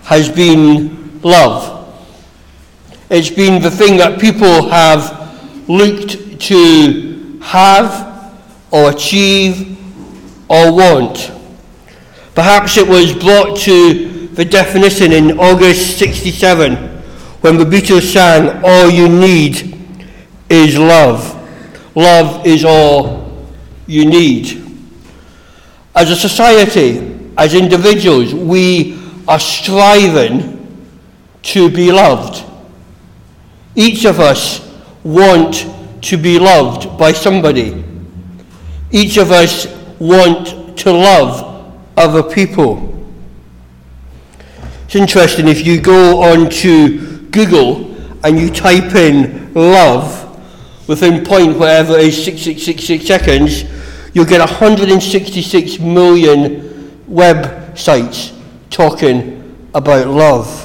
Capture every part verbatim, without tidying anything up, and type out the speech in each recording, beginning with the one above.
has been love. It's been the thing that people have looked to have or achieve or want. Perhaps it was brought to the definition in August sixty-seven when the Beatles sang, "All you need is love." Love is all you need. As a society, as individuals, we are striving to be loved. Each of us want to be loved by somebody. Each of us want to love other people. It's interesting, if you go on to Google and you type in love, within point whatever it is, six six six six seconds, you'll get one hundred sixty-six million websites talking about love.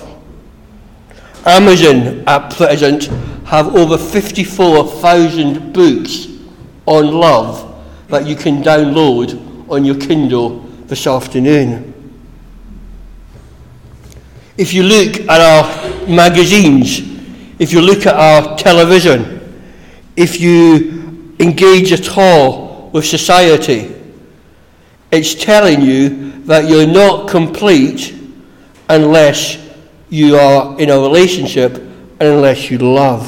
Amazon at present have over fifty-four thousand books on love that you can download on your Kindle this afternoon. If you look at our magazines, if you look at our television, if you engage at all with society, it's telling you that you're not complete unless you are in a relationship and unless you love.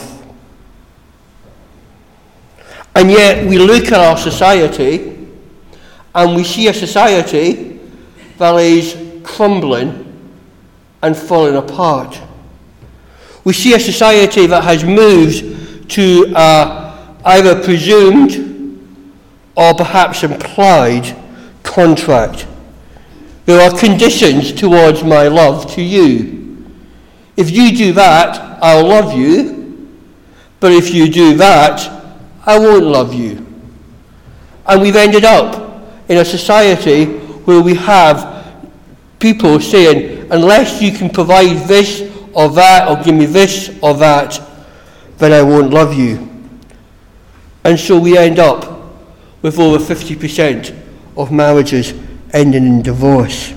And yet we look at our society and we see a society that is crumbling and falling apart. We see a society that has moved to a either presumed or perhaps implied contract. There are conditions towards my love to you. If you do that, I'll love you, but if you do that, I won't love you. And we've ended up in a society where we have people saying, unless you can provide this or that, or give me this or that, then I won't love you. And so we end up with over fifty percent of marriages ending in divorce.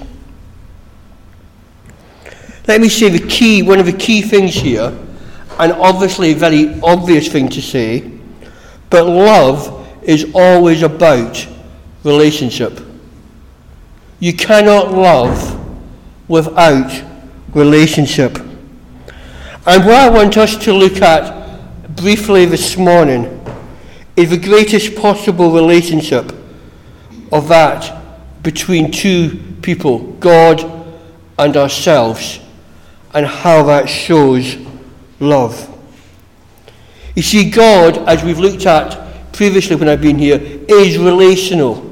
Let me say the key, one of the key things here, and obviously a very obvious thing to say, but love is always about relationship. You cannot love without relationship. And what I want us to look at briefly this morning is the greatest possible relationship of that between two people, God and ourselves, and how that shows love. You see, God, as we've looked at previously when I've been here, is relational.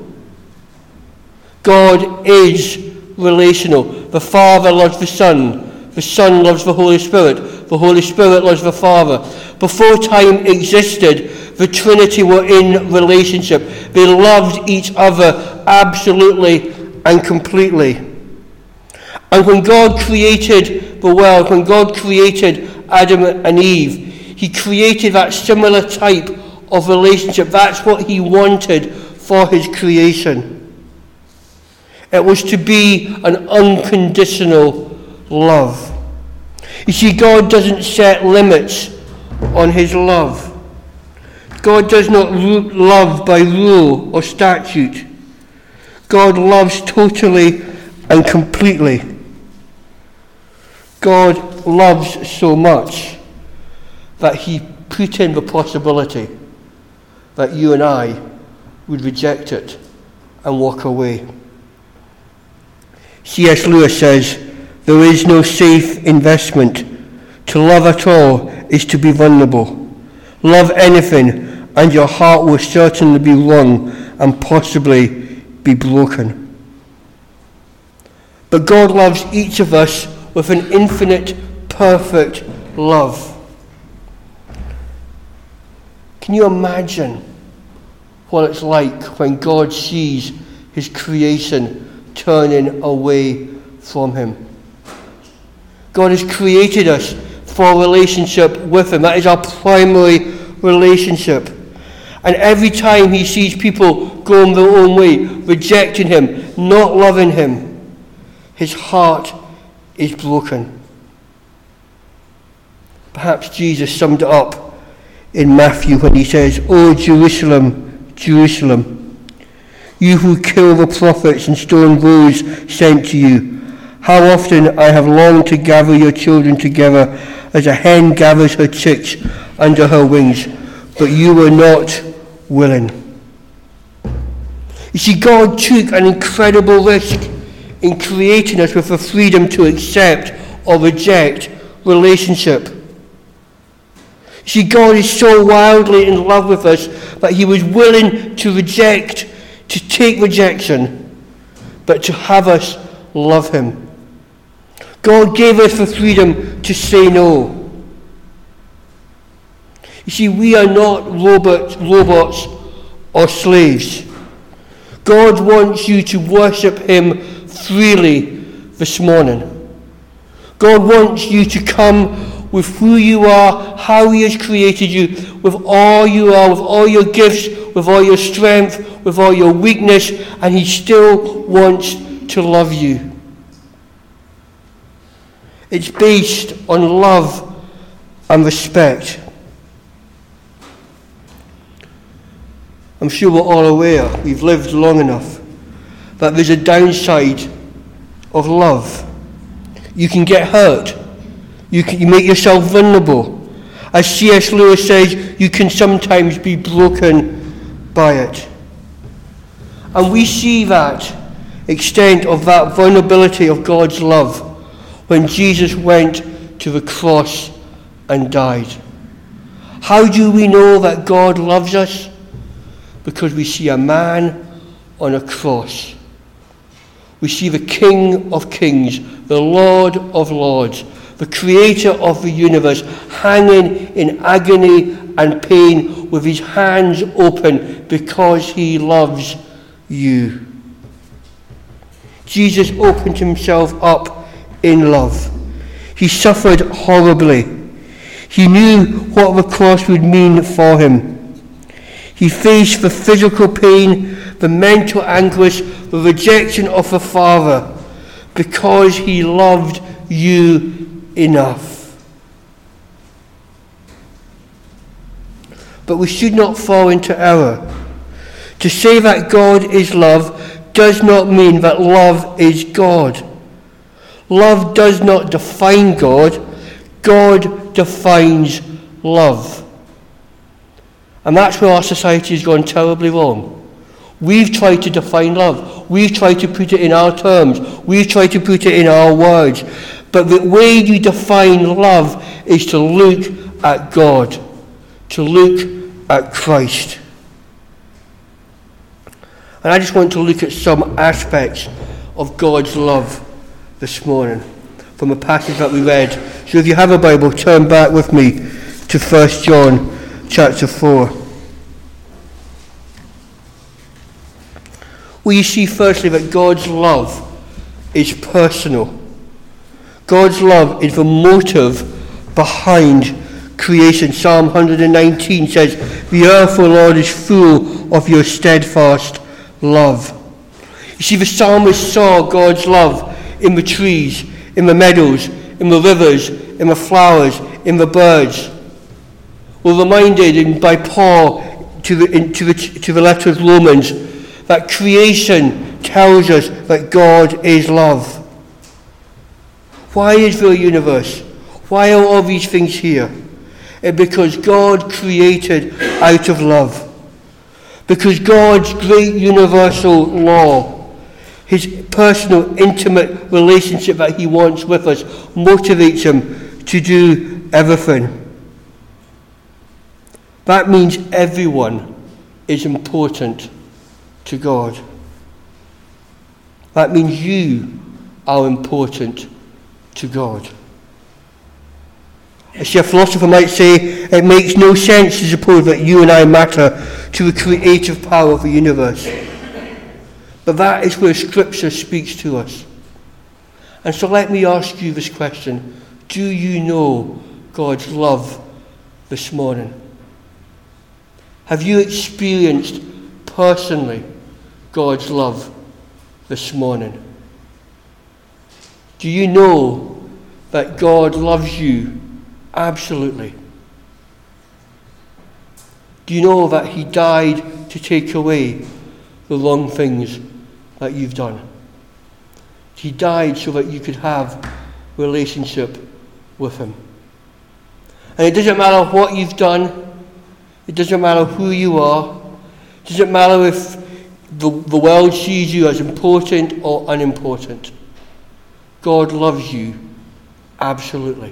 God is relational. The Father loves the Son. The Son loves the Holy Spirit. The Holy Spirit loves the Father. Before time existed, the Trinity were in relationship. They loved each other absolutely and completely. And when God created the world, when God created Adam and Eve, he created that similar type of relationship. That's what he wanted for his creation. It was to be an unconditional love. You see, God doesn't set limits on his love. God does not love by rule or statute. God loves totally and completely. God loves so much that he put in the possibility that you and I would reject it and walk away. C S Lewis says, there is no safe investment. To love at all is to be vulnerable. Love anything and your heart will certainly be wrung and possibly be broken. But God loves each of us with an infinite, perfect love. Can you imagine what it's like when God sees his creation turning away from him? God has created us for a relationship with him. That is our primary relationship. And every time he sees people going their own way, rejecting him, not loving him, his heart is broken. Perhaps Jesus summed it up in Matthew when he says, "O Jerusalem, Jerusalem, you who kill the prophets and stone those sent to you, how often I have longed to gather your children together as a hen gathers her chicks under her wings, but you were not willing." You see, God took an incredible risk in creating us with the freedom to accept or reject relationship. You see, God is so wildly in love with us that he was willing to reject, to take rejection, but to have us love him. God gave us the freedom to say no. You see, we are not robot, robots or slaves. God wants you to worship him freely this morning. God wants you to come with who you are, how he has created you, with all you are, with all your gifts, with all your strength, with all your weakness, and he still wants to love you. It's based on love and respect. I'm sure we're all aware, we've lived long enough, that there's a downside of love. You can get hurt. You can you make yourself vulnerable. As C S Lewis says, you can sometimes be broken by it. And we see that extent of that vulnerability of God's love when Jesus went to the cross and died. How do we know that God loves us? Because we see a man on a cross. We see the King of Kings, the Lord of Lords, the creator of the universe, hanging in agony and pain with his hands open because he loves you. Jesus opened himself up in love. He suffered horribly. He knew what the cross would mean for him. He faced the physical pain, the mental anguish, the rejection of the Father, because he loved you enough. But we should not fall into error. To say that God is love does not mean that love is God. Love does not define God. God defines love. And that's where our society has gone terribly wrong. We've tried to define love. We've tried to put it in our terms. We've tried to put it in our words. But the way you define love is to look at God, to look at Christ. And I just want to look at some aspects of God's love this morning from a passage that we read. So if you have a Bible, turn back with me to First John chapter four. We see firstly that God's love is personal. God's love is the motive behind creation. Psalm one nineteen says, "The earth, O Lord, is full of your steadfast love." You see, the psalmist saw God's love in the trees, in the meadows, in the rivers, in the flowers, in the birds. We're reminded in, by Paul to the, in, to, the, to the letter of Romans that creation tells us that God is love. Why is there a universe? Why are all these things here? It's because God created out of love. Because God's great universal law, his personal, intimate relationship that he wants with us, motivates him to do everything. That means everyone is important to God. That means you are important to God. As a philosopher might say, it makes no sense to suppose that you and I matter to the creative power of the universe. But that is where Scripture speaks to us. And so let me ask you this question. Do you know God's love this morning? Have you experienced personally God's love this morning? Do you know that God loves you absolutely? Do you know that he died to take away the wrong things that you've done? He died so that you could have relationship with him. And it doesn't matter what you've done. It doesn't matter who you are. It doesn't matter if the, the world sees you as important or unimportant. God loves you absolutely.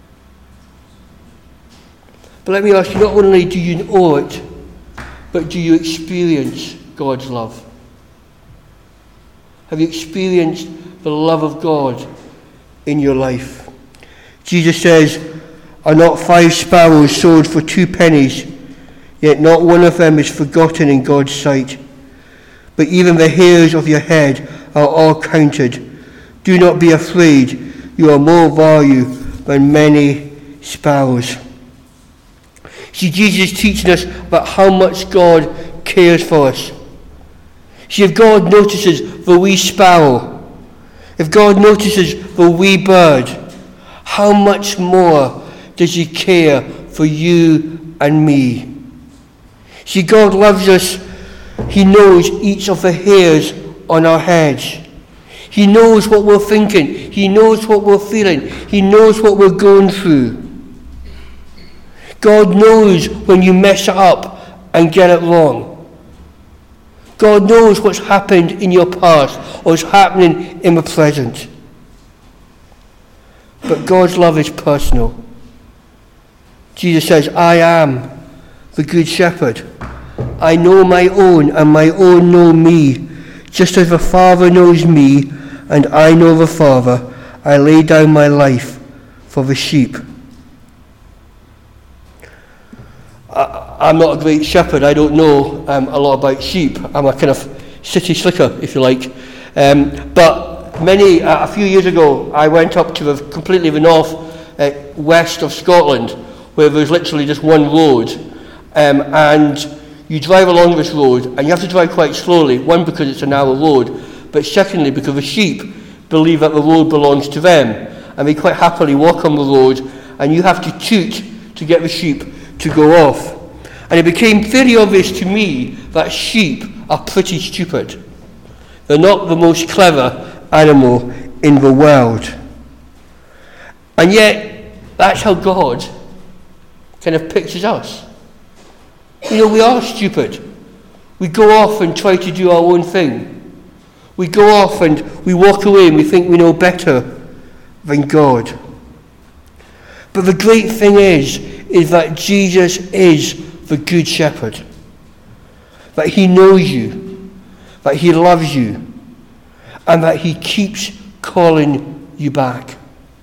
But let me ask you, not only do you know it, but do you experience God's love? Have you experienced the love of God in your life? Jesus says, "Are not five sparrows sold for two pennies? Yet not one of them is forgotten in God's sight. But even the hairs of your head are all counted. Do not be afraid. You are more value than many sparrows." See, Jesus is teaching us about how much God cares for us. See, if God notices the wee sparrow, if God notices the wee bird, how much more does he care for you and me? See, God loves us. He knows each of the hairs on our heads. He knows what we're thinking. He knows what we're feeling. He knows what we're going through. God knows when you mess it up and get it wrong. God knows what's happened in your past or what's happening in the present. But God's love is personal. Jesus says, "I am the good shepherd. I know my own, and my own know me. Just as the Father knows me, and I know the Father, I lay down my life for the sheep." I'm not a great shepherd. I don't know um, a lot about sheep. I'm a kind of city slicker, if you like. Um, but many, uh, a few years ago, I went up to the, completely the north uh, west of Scotland, where there's literally just one road. Um, and you drive along this road, and you have to drive quite slowly. One, because it's a narrow road, but secondly, because the sheep believe that the road belongs to them, and they quite happily walk on the road, and you have to toot to get the sheep to go off. And it became very obvious to me that sheep are pretty stupid. They're not the most clever animal in the world. And yet, that's how God kind of pictures us. You know, we are stupid. We go off and try to do our own thing. We go off and we walk away and we think we know better than God. But the great thing is, is that Jesus is the good shepherd. That he knows you. That he loves you. And that he keeps calling you back.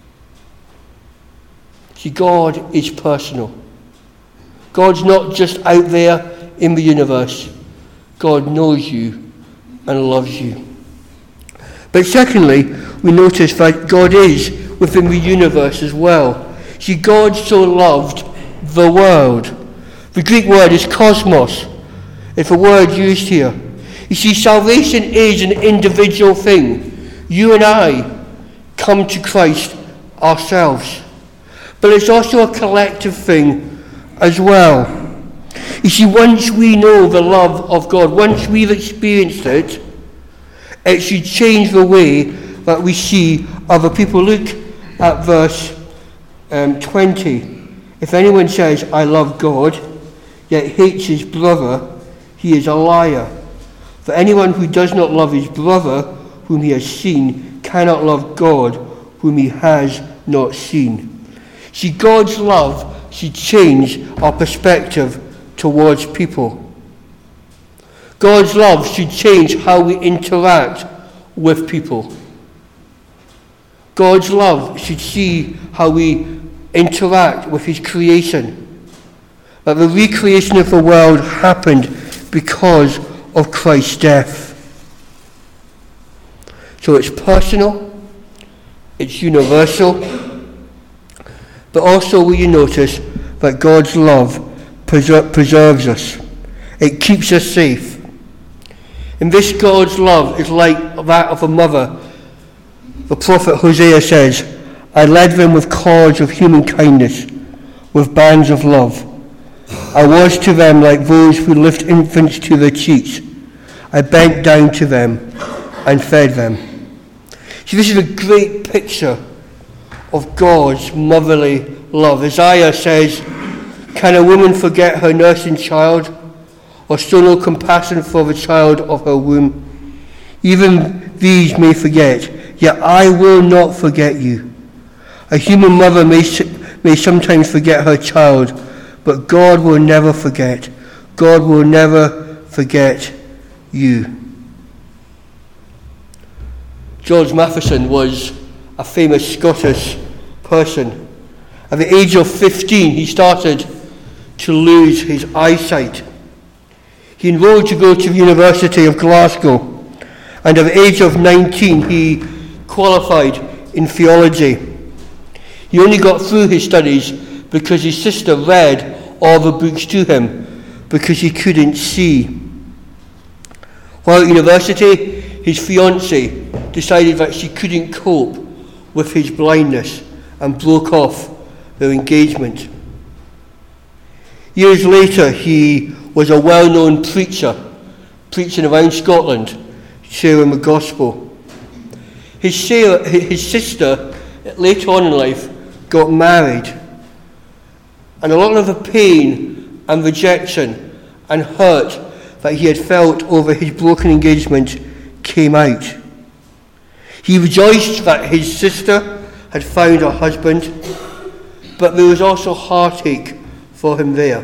See, God is personal. God's not just out there in the universe. God knows you and loves you. But secondly, we notice that God is within the universe as well. See, God so loved the world. The Greek word is cosmos. It's a word used here. You see, salvation is an individual thing. You and I come to Christ ourselves. But it's also a collective thing as well. You see, once we know the love of God, once we've experienced it, it should change the way that we see other people. Look at verse um, twenty. If anyone says, "I love God," yet hates his brother, he is a liar. For anyone who does not love his brother, whom he has seen, cannot love God, whom he has not seen. See, God's love should change our perspective towards people. God's love should change how we interact with people. God's love should see how we interact with his creation. That the recreation of the world happened because of Christ's death. So it's personal, it's universal, but also will you notice that God's love preser- preserves us. It keeps us safe. And this God's love is like that of a mother The prophet Hosea says, I led them with cords of human kindness, with bands of love. I was to them like those who lift infants to their cheeks. I bent down to them and fed them. See, this is a great picture of God's motherly love. Isaiah says, can a woman forget her nursing child, or show no compassion for the child of her womb? Even these may forget, yet I will not forget you. A human mother may, may sometimes forget her child, but God will never forget. God will never forget you. George Matheson was a famous Scottish person. At the age of fifteen, he started to lose his eyesight. He enrolled to go to the University of Glasgow, and at the age of nineteen, he qualified in theology. He only got through his studies because his sister read all the books to him, because he couldn't see. While at university, his fiancée decided that she couldn't cope with his blindness and broke off their engagement. Years later, he was a well-known preacher, preaching around Scotland, sharing the gospel. His, his sister, later on in life, got married, and a lot of the pain and rejection and hurt that he had felt over his broken engagement came out. He rejoiced that his sister had found a husband, but there was also heartache for him there.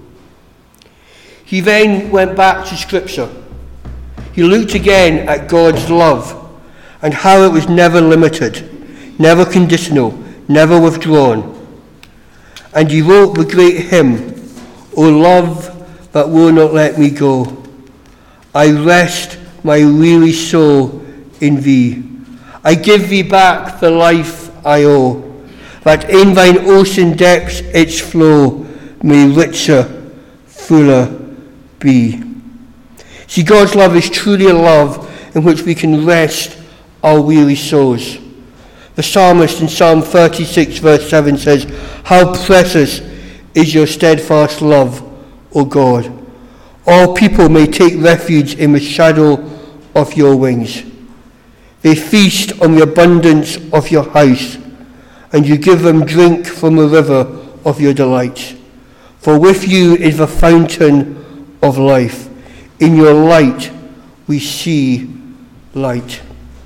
He then went back to Scripture. He looked again at God's love and how it was never limited, never conditional, never withdrawn. And he wrote the great hymn, O love that will not let me go. I rest my weary soul in thee. I give thee back the life I owe, that in thine ocean depths its flow may richer, fuller be. See, God's love is truly a love in which we can rest our weary souls. The psalmist in Psalm thirty-six verse seven says, how precious is your steadfast love, O God. All people may take refuge in the shadow of your wings. They feast on the abundance of your house, and you give them drink from the river of your delights. For with you is the fountain of life. In your light we see light.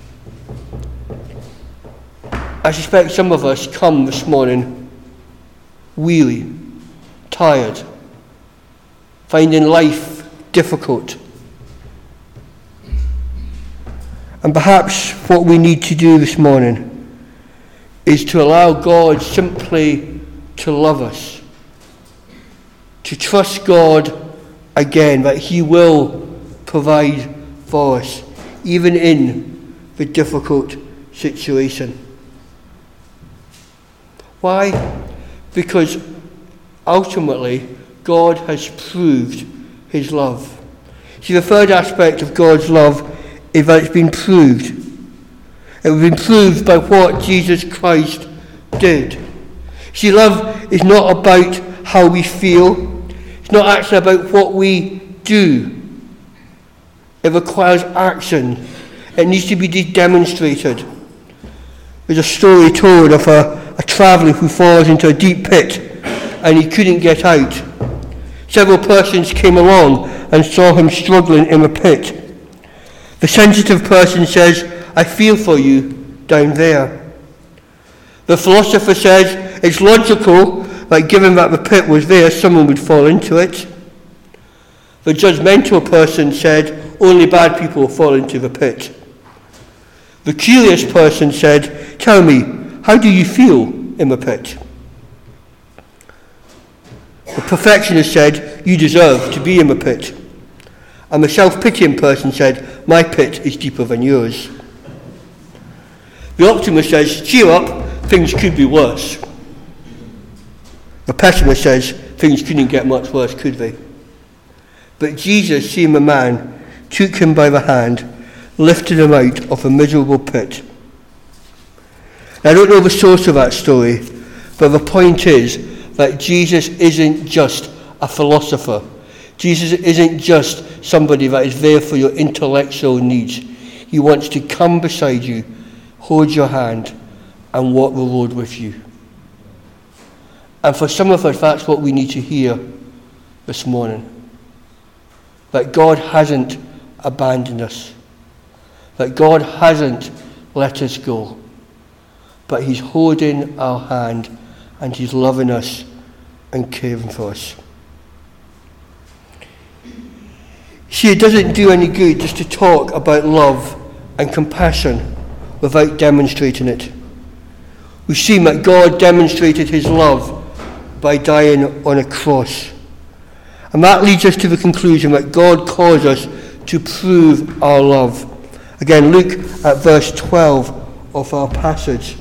I suspect some of us come this morning weary, tired, finding life difficult. And perhaps what we need to do this morning is to allow God simply to love us, to trust God again, that he will provide for us, even in the difficult situation. Why? Because ultimately, God has proved his love. See, the third aspect of God's love is that it's been proved. It has been proved by what Jesus Christ did. See, love is not about how we feel. It's not actually about what we do. It requires action. It needs to be demonstrated. There's a story told of a, a traveller who falls into a deep pit and he couldn't get out. Several persons came along and saw him struggling in the pit. The sensitive person says, I feel for you down there. The philosopher says, it's logical that given that the pit was there, someone would fall into it. The judgmental person said, only bad people fall into the pit. The curious person said, tell me, how do you feel in the pit? The perfectionist said, you deserve to be in the pit. And the self-pitying person said, my pit is deeper than yours. The optimist says, cheer up, things could be worse. The pessimist says, things couldn't get much worse, could they? But Jesus, seeing the man, took him by the hand, lifted him out of a miserable pit. Now, I don't know the source of that story, but the point is that Jesus isn't just a philosopher. Jesus isn't just somebody that is there for your intellectual needs. He wants to come beside you, hold your hand, and walk the road with you. And for some of us, that's what we need to hear this morning. That God hasn't abandoned us. That God hasn't let us go. But he's holding our hand and he's loving us and caring for us. See, it doesn't do any good just to talk about love and compassion without demonstrating it. We've seen that God demonstrated his love by dying on a cross. And that leads us to the conclusion that God calls us to prove our love. Again, look at verse twelve of our passage.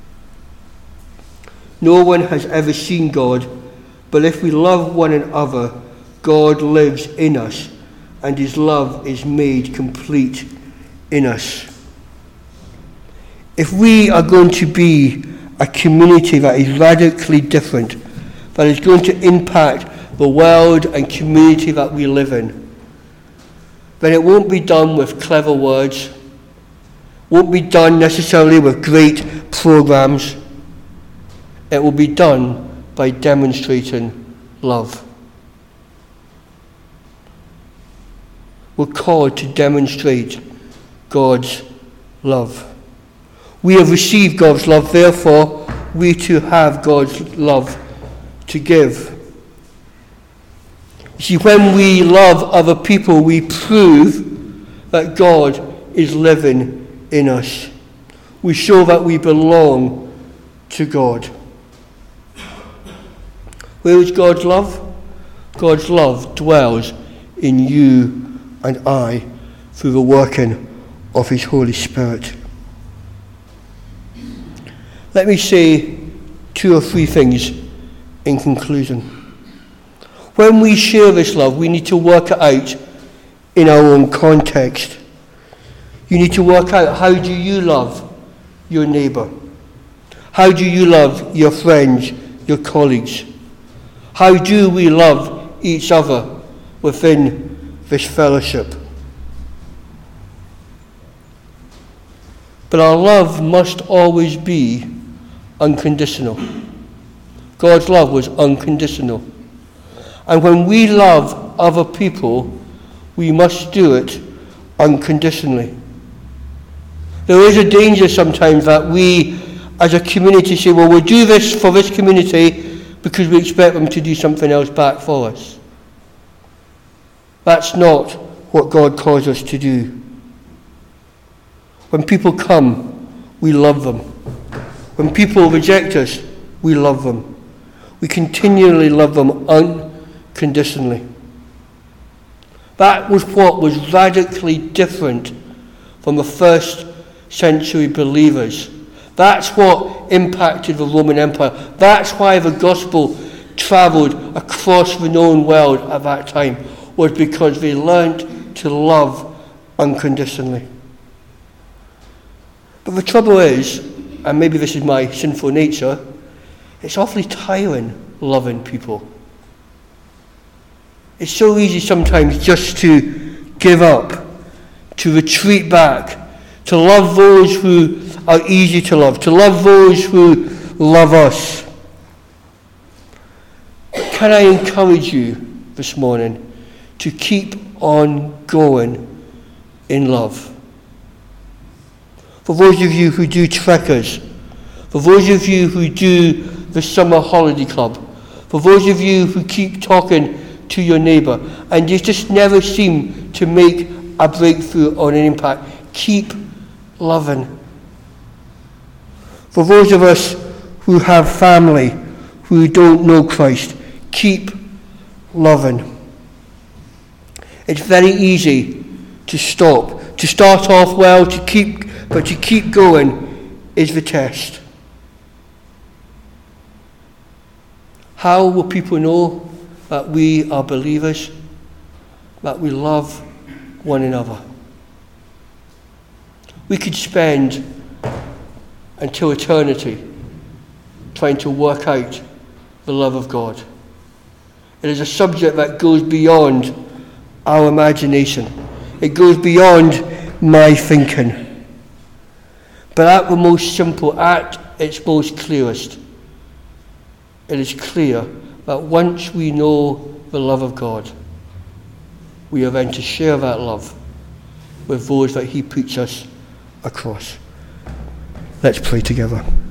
No one has ever seen God, but if we love one another, God lives in us, and his love is made complete in us. If we are going to be a community that is radically different, that is going to impact the world and community that we live in, then it won't be done with clever words, won't be done necessarily with great programs. It will be done by demonstrating love. We're called to demonstrate God's love. We have received God's love, therefore we too have God's love to give. You see, when we love other people, we prove that God is living in us. We show that we belong to God. Where is God's love? God's love dwells in you and I through the working of his Holy Spirit. Let me say two or three things in conclusion. When we share this love, we need to work it out in our own context. You need to work out, how do you love your neighbour? How do you love your friends, your colleagues? How do we love each other within this fellowship? But our love must always be unconditional. God's love was unconditional. And when we love other people, we must do it unconditionally. There is a danger sometimes that we as a community say, well, we'll do this for this community because we expect them to do something else back for us. That's not what God calls us to do. When people come, we love them. When people reject us, we love them. We continually love them unconditionally. That was what was radically different from the first century believers. That's what impacted the Roman Empire. That's why the gospel travelled across the known world at that time, was because they learned to love unconditionally. But the trouble is, and maybe this is my sinful nature, it's awfully tiring loving people. It's so easy sometimes just to give up, to retreat back, to love those who are easy to love, to love those who love us. But can I encourage you this morning to keep on going in love? For those of you who do trekkers, for those of you who do the summer holiday club, for those of you who keep talking to your neighbour and you just never seem to make a breakthrough or an impact, keep loving. For those of us who have family who don't know Christ, keep loving. It's very easy to stop, to start off well, to keep, but to keep going is the test. How will people know that we are believers? That we love one another. We could spend until eternity, trying to work out the love of God. It is a subject that goes beyond our imagination. It goes beyond my thinking. But at the most simple, at its most clearest, it is clear that once we know the love of God, we are then to share that love with those that he puts us across. Let's pray together.